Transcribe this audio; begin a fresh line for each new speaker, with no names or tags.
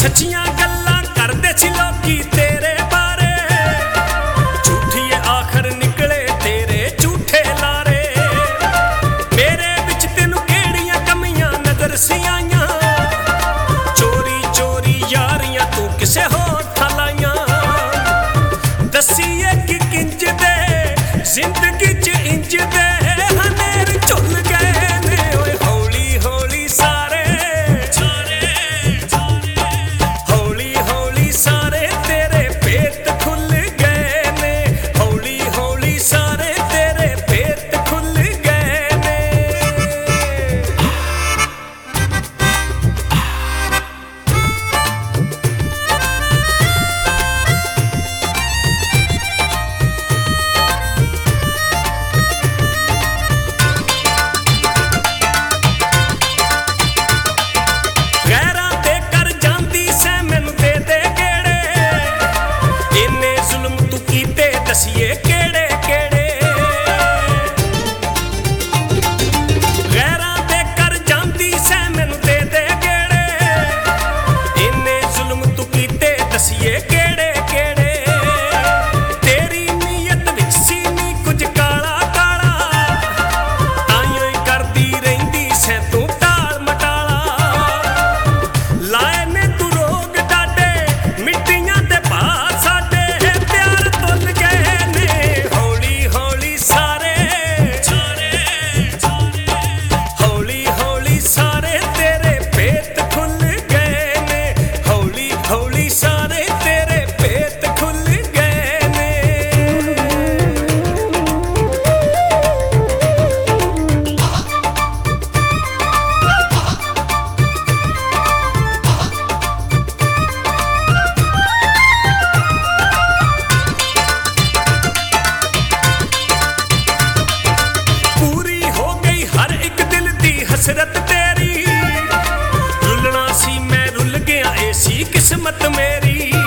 सच्चियां गल्लां करदे सी लोकी तेरे बारे, झूठिए आखर निकले तेरे झूठे लारे। मेरे विच तेनू केड़ियां कमियां नजर सी आईयां, चोरी चोरी यारियां तू किसे होर ठलाइयां। दस्सिए कि किंज दे जिंदगी च इंज दे हनेर झुल गए ने ओए हौली हौली सारे। दसिए केड़े केड़े गैरां दे कर जांदी सै मैनू दे दे गेड़े, इन्ने जुल्म तू कीते दसिए केड़े केड़े। तेरी नीयत विच सी नी कुछ काला काला, ताइयों ही करदी रहिंदी सै तू टाल मटाला। लाए ने तू रोग डाडे मिट्टियां दे भार साडे, प्यार तुल गए हसरत तेरी। रुलना सी मैं रुल गया ऐसी किस्मत मेरी।